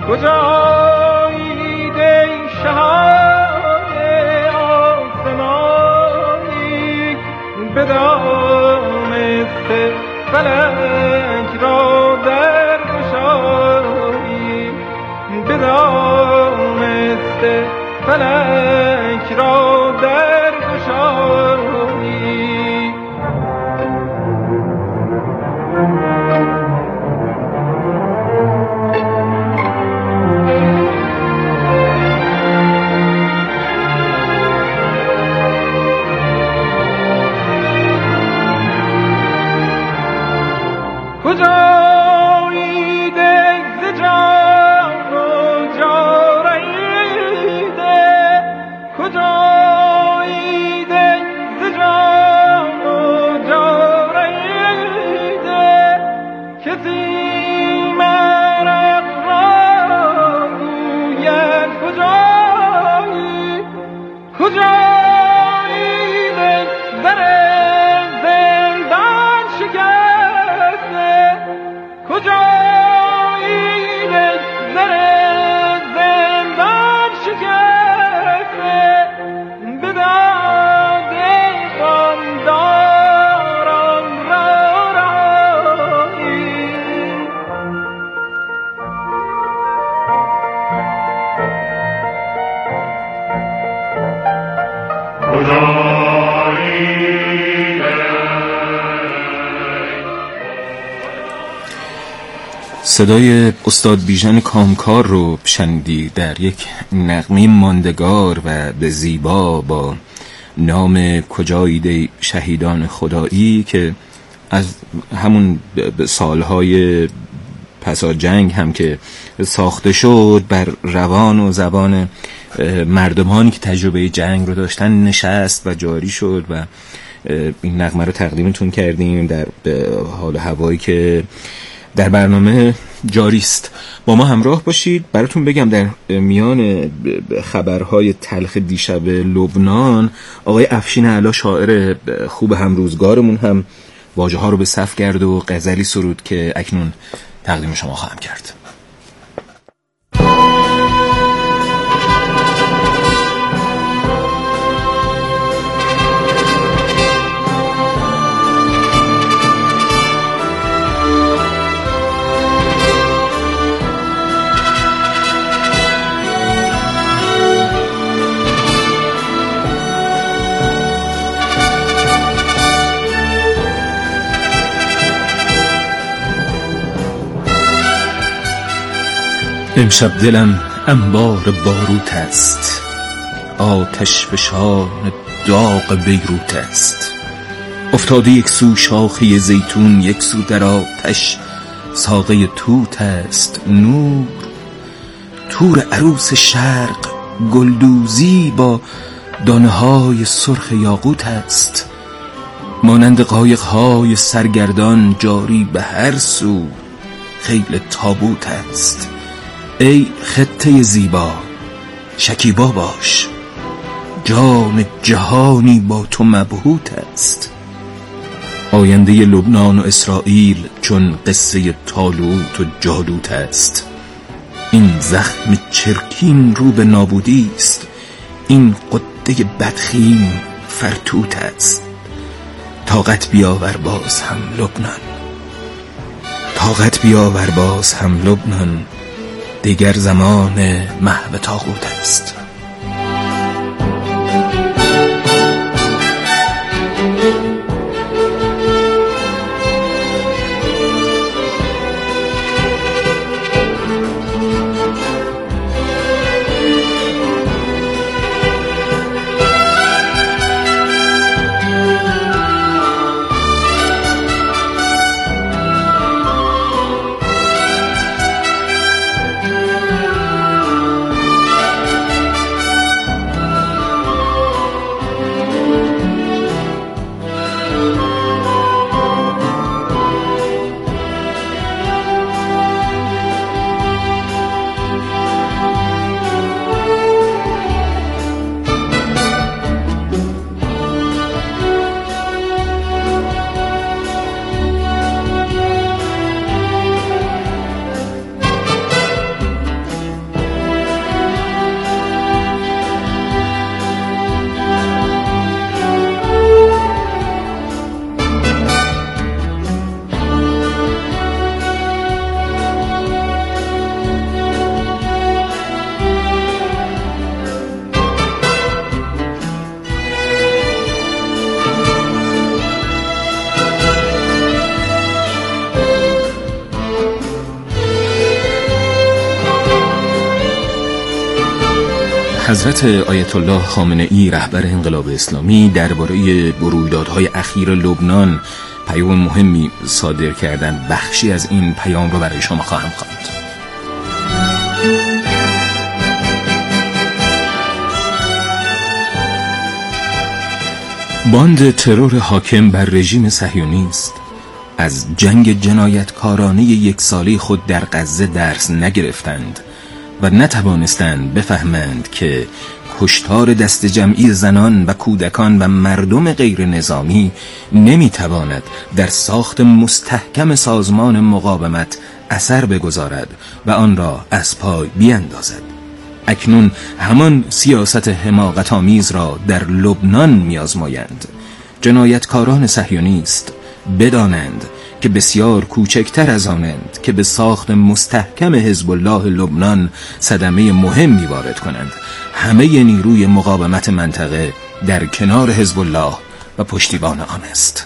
کجایید ای شهان آسمانی به دامست فلک را در گشایی به دامست فلک را در گشایی کجایید ز جان و جاریده کجایید ز جان و جاریده کسی مرق را گوید کجایی کجایید در زندان شکسته کجایید در زندان شکسته به داد قانداران را رایی صدای استاد بیژن کامکار رو شنیدی در یک نغمه ماندگار و به زیبا با نام کجایید شهیدان خدایی که از همون سالهای پس از جنگ هم که ساخته شد بر روان و زبان مردمانی که تجربه جنگ رو داشتن نشست و جاری شد و این نغمه رو تقدیمتون کردیم در حال هوایی که در برنامه جاری است. با ما همراه باشید. براتون بگم در میان خبرهای تلخ دیشب لبنان آقای افشین علا شاعر خوب همروزگارمون هم واژه ها رو به صف کرد و غزلی سرود که اکنون تقدیم شما خواهم کرد. امشب دلم انبار باروت است، آتش فشان داغ بیروت است. افتاده یک سو شاخه زیتون، یک سو در آتش ساقه توت است. نور تور عروس شرق گلدوزی با دانه های سرخ یاقوت است. مانند قایق های سرگردان جاری به هر سو خیل تابوت است. ای خطه زیبا شکیبا باش، جان جهانی با تو مبهوت است. آینده لبنان و اسرائیل چون قصه طالوت و جالوت است. این زخم چرکین رو به نابودی است، این قده بدخیم فرتوت است. طاقت بیاور باز هم لبنان، طاقت بیاور باز هم لبنان، دیگر زمان محو طاغوت است. حضرت آیت الله خامنه‌ای رهبر انقلاب اسلامی درباره رویدادهای اخیر لبنان پیام مهمی صادر کردند. بخشی از این پیام رو برای شما خواهم خواند. باند ترور حاکم بر رژیم صهیونیست از جنگ جنایتکارانه یک ساله خود در غزه درس نگرفتند و نتوانستند بفهمند که کشتار دست جمعی زنان و کودکان و مردم غیر نظامی نمیتواند در ساخت مستحکم سازمان مقاومت اثر بگذارد و آن را از پای بیندازد. اکنون همان سیاست حماقت آمیز را در لبنان می‌آزمایند. جنایتکاران صهیونیست بدانند که بسیار کوچکتر از آنند که به ساخت مستحکم حزب الله لبنان صدمه مهمی وارد کنند. همه نیروی مقاومت منطقه در کنار حزب الله و پشتیبان آن است.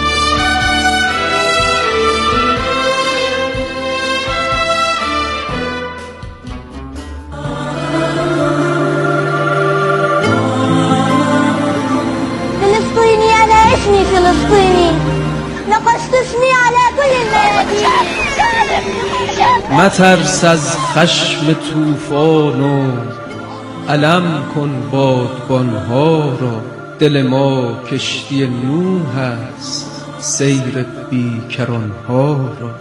فلسطيني أنا اسمي فلسطيني نقشت اسمي على كل الميادين. مترس از خشم طوفان و علم کن بادبانها را. دل ما کشتی نوح است سیر بیکرانها را.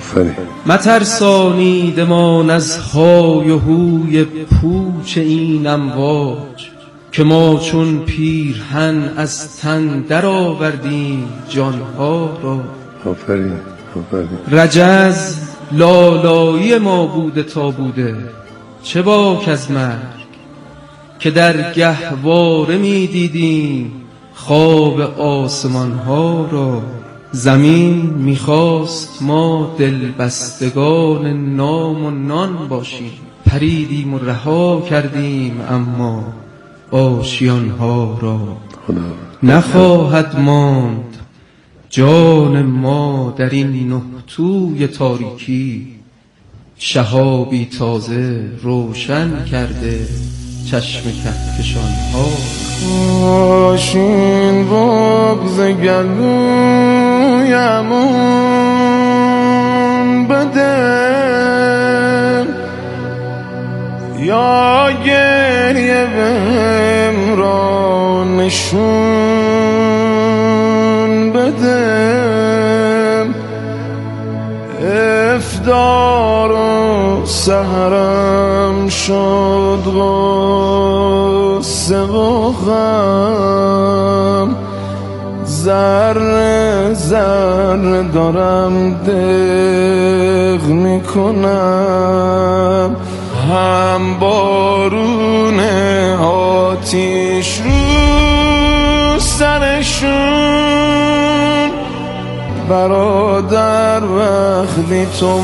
مترسانیدمان از های و هوی پوچ این امواج که ما چون پیرهن از تن در آوردیم جانها را. رجز لالایی ما بوده تا بوده، چه باک از مرگ که در گهواره می دیدیم خواب آسمان ها را. زمین می خواست ما دلبستگان نام و نان باشیم، پریدیم و رها کردیم اما آشیان ها را. نخواهد ماند جان ما در این نه توی تاریکی، شهابی تازه روشن کرده چشم کهکشان ها. آشین بغض گلویمون بده یا گریه بهم را نشون بده. افطار و سحرم شد غصه و غم، ذره ذره دارم دق میکنم. هم بارون آتیش رو سرشون، برادر وقتی تو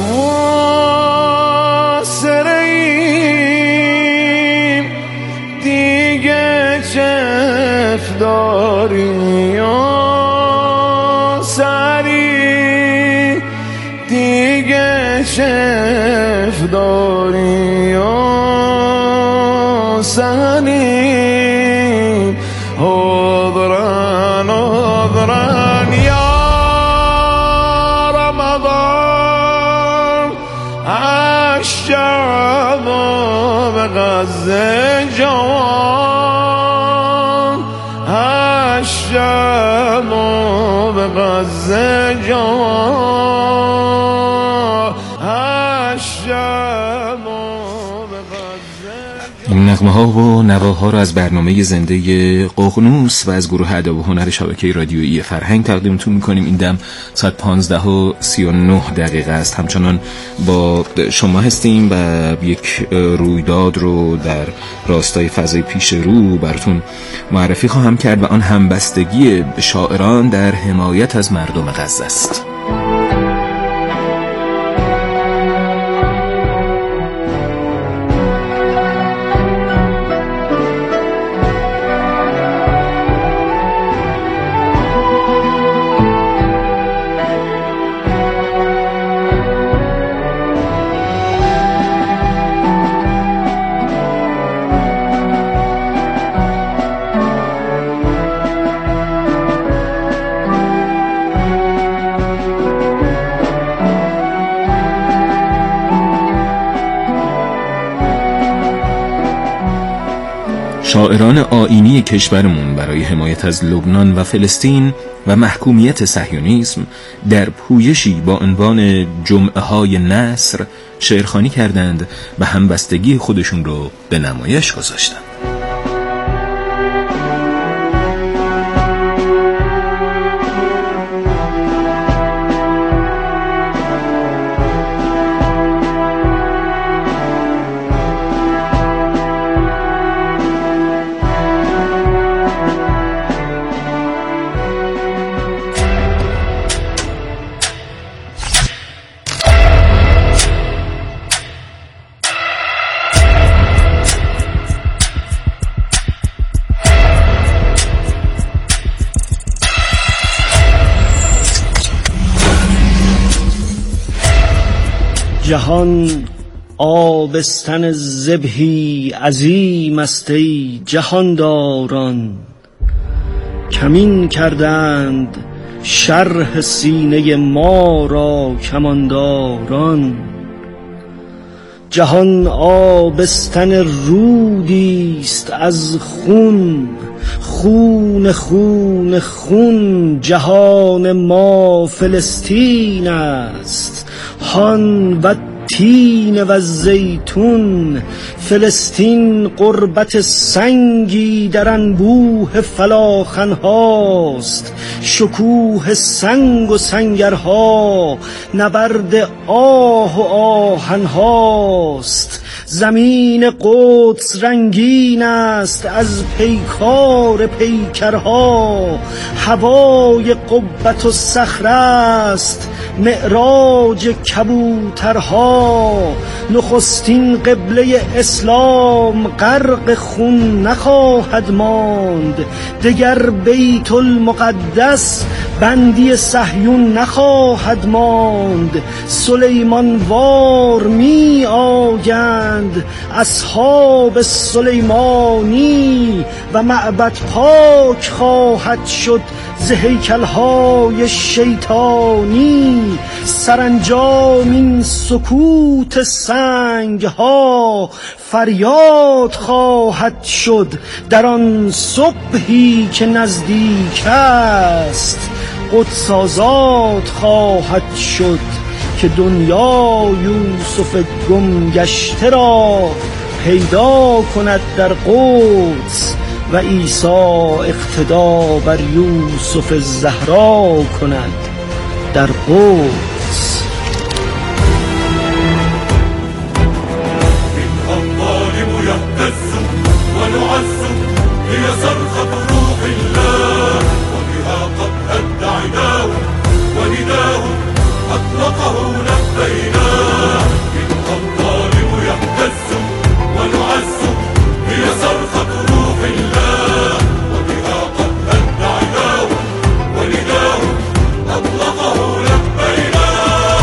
معاصریم دیگه چف داری یا سری، دیگه چف داری یا سری. عذرن عذرن یا رمضان، الشعب بغزه جوان، الشعب بغزه جوان، الشعب این نغمه ها و نواها را از برنامه زنده ققنوس و از گروه ادب و هنر شبکه رادیویی فرهنگ تقدیمتون میکنیم. این دم ساعت 15:39 است. همچنان با شما هستیم و یک رویداد رو در راستای فضای پیش رو براتون معرفی خواهم کرد و آن همبستگی شاعران در حمایت از مردم غزه است. شاعران آیینی کشورمون برای حمایت از لبنان و فلسطین و محکومیت صهیونیسم در پویشی با عنوان جمعه های نصر شعرخوانی کردند و همبستگی خودشون رو به نمایش گذاشتند. جهان آبستن ذبحی عظیم است ای جهانداران، کمین کردند شرح سینه ما را کمانداران. جهان آبستن رودی است از خون، خون خون خون. جهان ما فلسطین است، هان و تین و زیتون. فلسطین قربت سنگی در انبوه فلاخن هاست، شکوه سنگ و سنگرها نبرد آه و آهن هاست. زمین قدس رنگین است از پیکار پیکرها، هوای قبت و صخره است معراج کبوترها. نخستین قبله اسلام غرق خون نخواهد ماند، دگر بیت المقدس بندی صهیون نخواهد ماند. سلیمان وار می آیند اصحاب سلیمانی و معبد پاک خواهد شد ز هیکل‌های شیطانی. سرانجام این سکوت سنگ‌ها فریاد خواهد شد در آن صبحی که نزدیک است. قدس آزاد خواهد شد که دنیا یوسف گم گشته را پیدا کند در قدس و عیسی اقتدا بر یوسف الزهرا کند در قدس. الظالم يهتز ونعز هي صرخة روح الله، وبها قد هد عداه ونداه أطلقه لبيناه. الظالم يهتز ونعز هي صرخة روح الله، وبها قد هد عداه ونداه أطلقه لبيناه.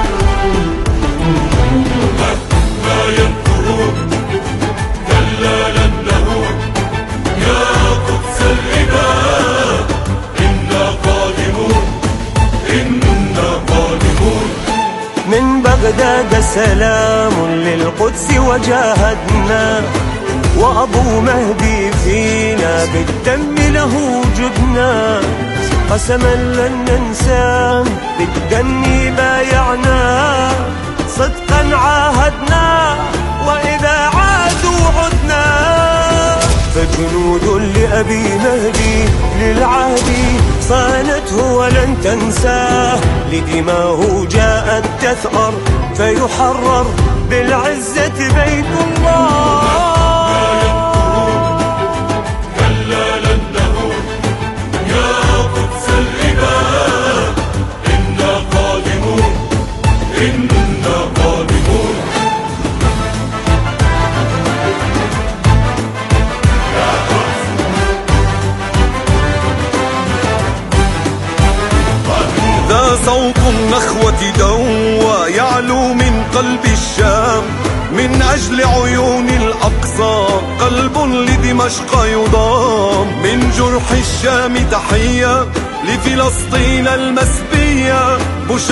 مهما ينفرون كلا لن نهون يا قدس الإله، إنا قادمون إنا قادمون. من بغداد سلام للقدس وجاهدنا، وأبو مهدي فينا بالدم له جدنا. قسما لن ننساه بالدم بايعنا، صدقا عاهدنا وإذا عادوا عدنا. فجنود لأبي مهدي للعهد صانته ولن تنساه، لدماه جاءت تثأر فيحرر بالعزة بيت الله. كلا لن نهون يا قدس الإله، إنا قادمون إنا قادمون. ذا صوت النخوة دوى يعلو من قلب الشام، من أجل عيون الأقصى قلب لدمشق يضام. من جرح الشام تحية لفلسطين المسبية،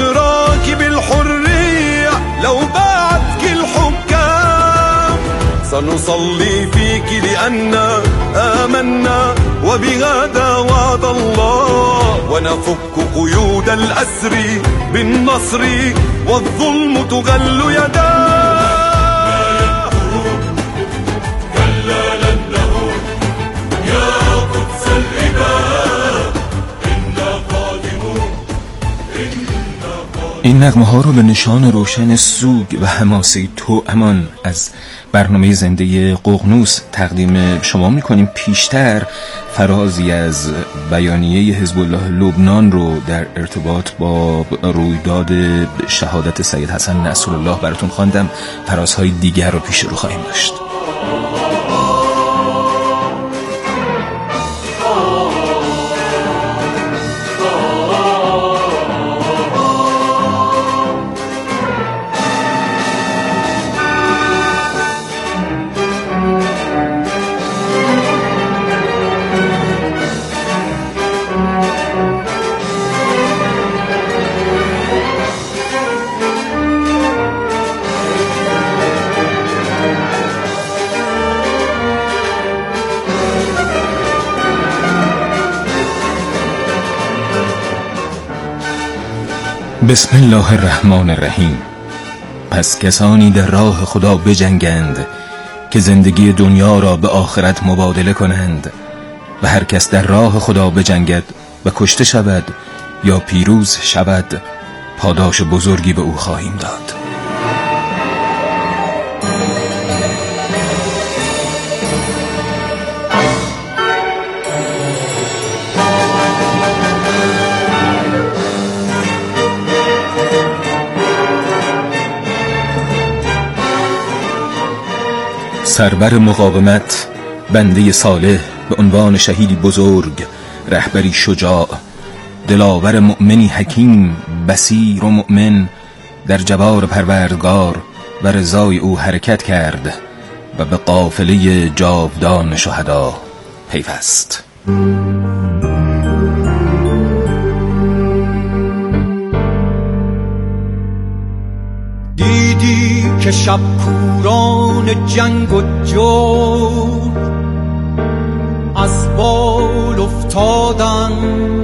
بشراك بالحرية لو باعتك الحكام. سنصلي فيك لأننا آمنا وبهذا وعد الله، ونفك قيود الأسر بالنصر والظلم تغل يداه. كلا لن نعود يا قدس الإباء، إنا قادمون إنا قادمون. این نغمه ها رو به نشان روشن سوگ و حماسه توامان از برنامه زنده ققنوس تقدیم شما میکنیم. پیشتر فرازی از بیانیه حزب الله لبنان رو در ارتباط با رویداد شهادت سید حسن نصرالله براتون خواندم. فرازهای دیگر رو پیش رو خواهیم داشت. بسم الله الرحمن الرحیم. پس کسانی در راه خدا بجنگند که زندگی دنیا را به آخرت مبادله کنند، و هر کس در راه خدا بجنگد و کشته شود یا پیروز شود پاداش بزرگی به او خواهیم داد. سربر مقاومت، بنده صالح به عنوان شهیدی بزرگ، رهبری شجاع، دلاور مؤمنی حکیم، بصیر و مؤمن، در جوار پروردگار و رضای او حرکت کرد و به قافله جاودان شهدا پیوست. دیدی که شب کوران جنگ و جور از بال افتادن،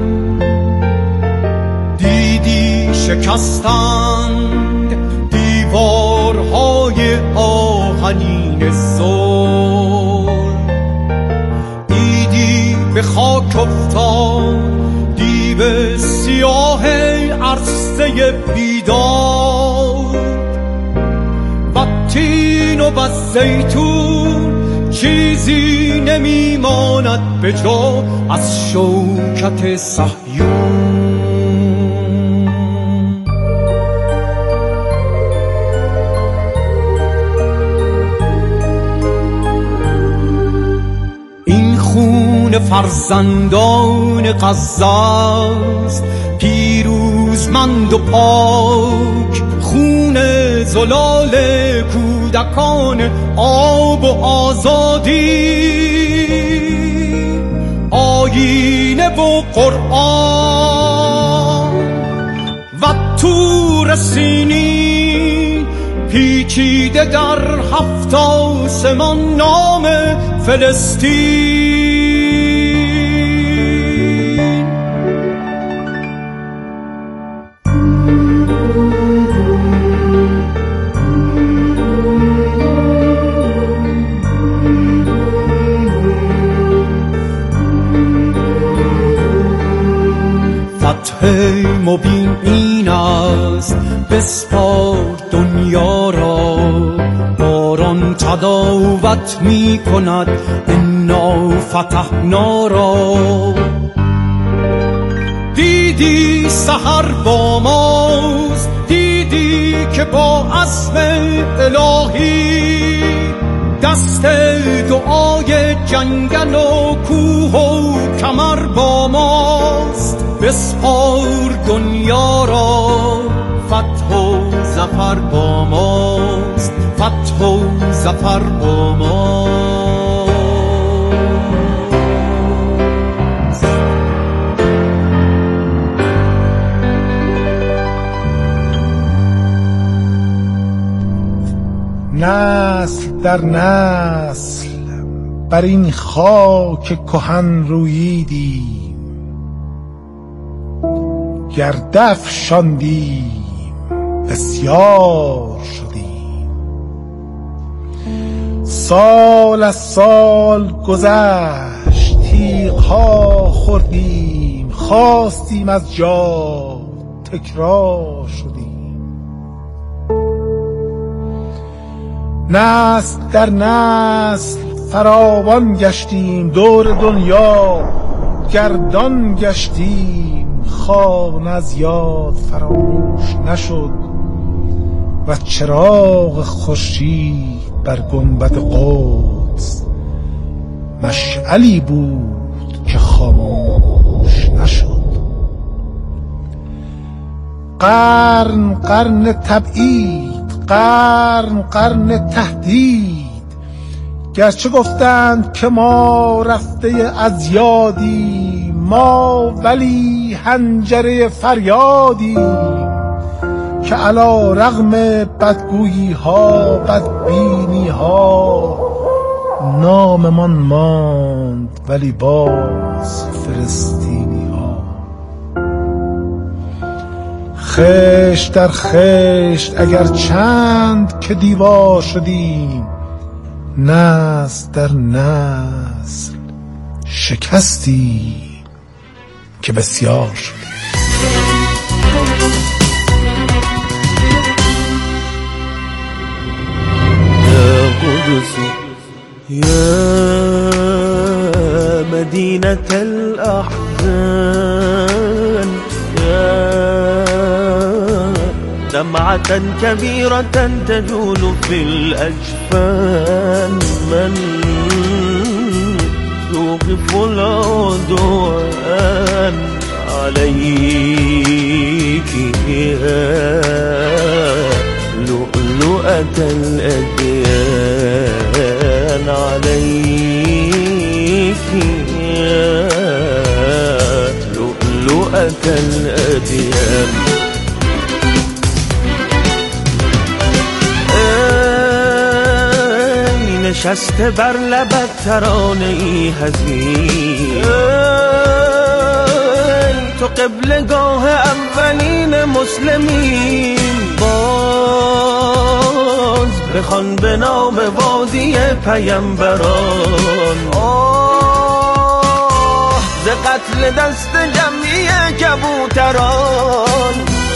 دیدی شکستند دیوارهای آهنین ظلم، دیدی به خاک افتاد دیو سیاه عرصه بیدار، تین و بس زیتون چیزی نمیماند به جا از شوکت صهیون. این خون فرزندان غزه‌ست پیروزمند و پاک، خون زلال کودکان آب و آزادی، آیینه و قرآن و طور سینی، پیچیده در 7 آسمان نام فلسطین. مبین این است بسپار دنیا را، باران تداوت می کند انا فتحنا را. دیدی سحر با ماست، دیدی که با عزم الهی دست دعای جنگل و کوه و کمر با ماست. بسپار دنیا را، فتح و ظفر با ماست، فتح و ظفر با ماست. نسل در نسل بر این خاک کهن روییدیم، گرد افشاندیم بسیار شدیم. سال از سال گذشت، تیغ‌ها خوردیم، خواستیم از جا تکرار شدیم. نسل در نسل فراوان گشتیم، دور دنیا گردان گشتیم. خانه از یاد فراموش نشد و چراغ خورشید بر گنبد قدس مشعلی بود که خاموش نشد. قرن قرن تبعید، قرن تهدید، گرچه گفتند که ما رفته از یادیم، ما ولی حنجره فریادیم که علی رغم بدگویی ها بدبینی ها ناممان ماند ولی باز فلسطینی ها. خشت در خشت اگر چند که دیوار شدیم، نسل در نسل شکستی که بسیار شدیم. يا قدس يا مدينة الأحزان، يا دمعة كبيرة تجول في الأجفان، من يوقف العدوان عليك يا لؤلؤة الأديان، عليك يا لؤلؤة الأديان. نشسته بر لبت ترانه ای حزین، تو قبلگاه اولین مسلمین، باز بخوان به نام وادی پیمبران. آه ز قتل دست جمعی کبوتران،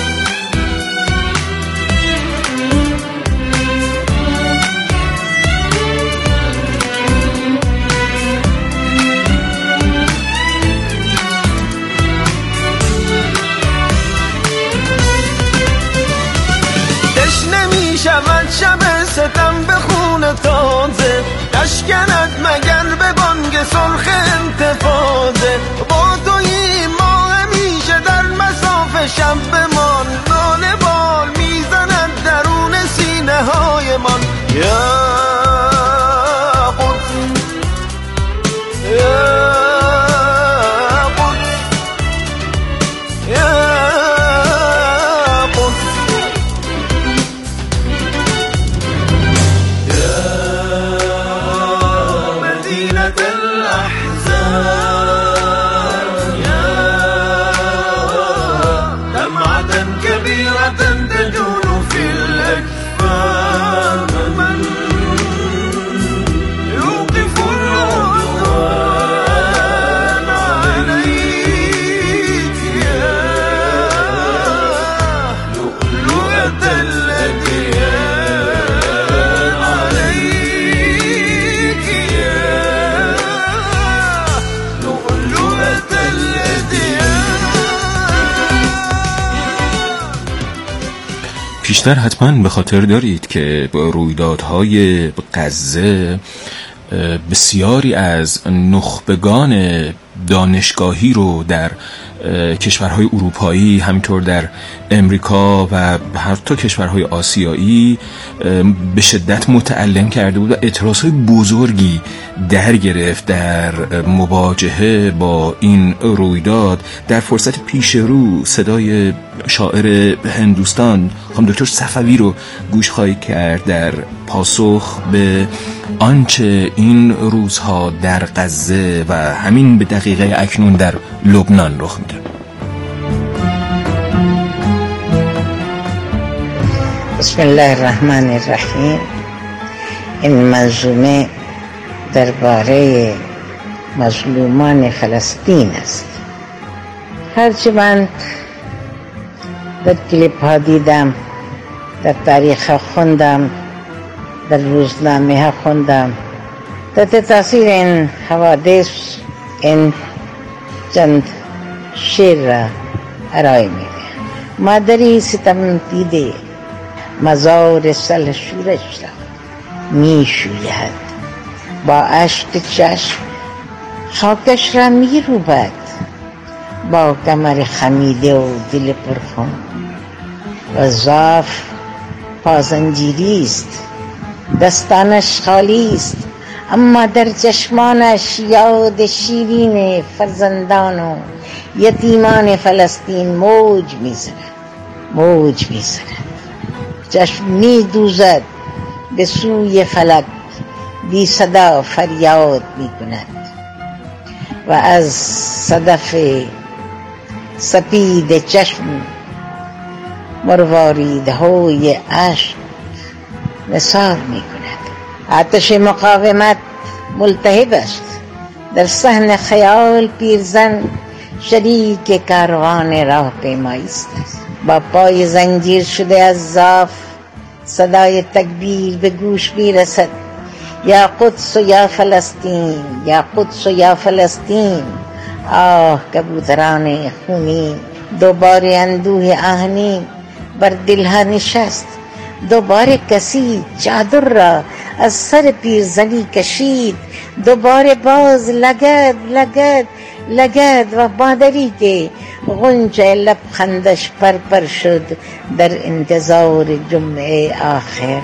شود شب ستم به خون تازه، نشکند مگر به بانگ سرخ انتفاضه. با تویی ما همیشه در مساف شب بمان، ناله بال میزند درون سینه های من. یا قدس یا قدس یا بیشتر حتما به خاطر دارید که با رویدادهای غزه بسیاری از نخبگان دانشگاهی رو در کشورهای اروپایی، همینطور در امریکا و حتی کشورهای آسیایی به شدت متعلم کرده بود و اعتراضهای بزرگی در گرفت در مواجهه با این رویداد. در فرصت پیش رو صدای شاعر هندوستان خانم دکتر صفوی رو گوش خواهید کرد در پاسخ به آنچه این روزها در غزه و همین به دقیقه اکنون در لبنان رخ میده. بسم الله الرحمن الرحیم. این منظومه درباره مظلومان فلسطین است. هرچی من در کلیپ ها دیدم، در تاریخ ها خوندم، در روزنامه ها خوندم، تحت تاثیر این حوادث این چند شعر را ارائه میده. مادری ستم دیده مزار سل شورش را می شوید، با اشک چشم خاکش را می روبد، با کمر خمیده و دل پرخون و ضعف پازنجیری است، دستانش خالی است، اما در چشمانش یاد شیرین فرزندان و یتیمان فلسطین موج میزند. چشم می دوزد به سوی فلک، بی صدا فریاد می کند و از صدف سپید چشم مرواریده های عشق نثار می کند. آتش مقاومت ملتهب است، در صحن خیال پیرزن شریک کاروان راه پیمایی است. با پای زنجیر شده از ضعف صدای تکبیر به گوش می رسد. یا قدس و یا فلسطین، یا قدس و یا فلسطین. آه کبوتران خونی، دوباره اندوه آهنی بر دلها نشست. دوباره کسی چادر را از سر پیرزنی کشید. دوباره باز لگد و مادری که غنچه لبخندش پر شد در انتظار جمعه آخر.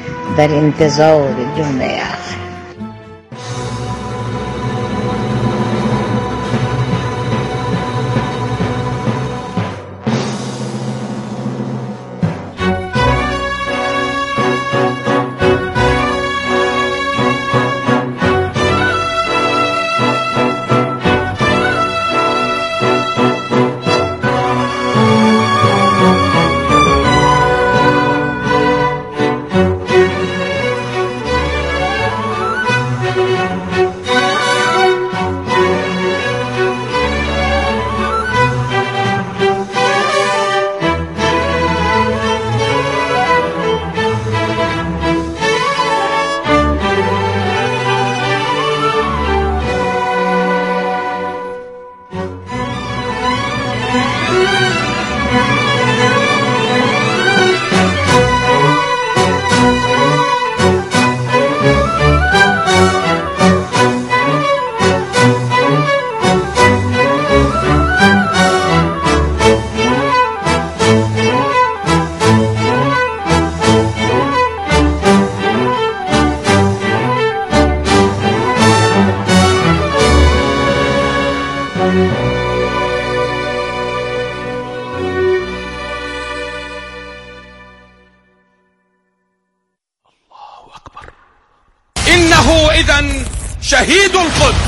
إنه إذن شهيد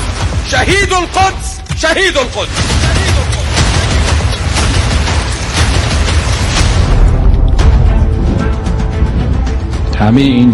القدس. همه این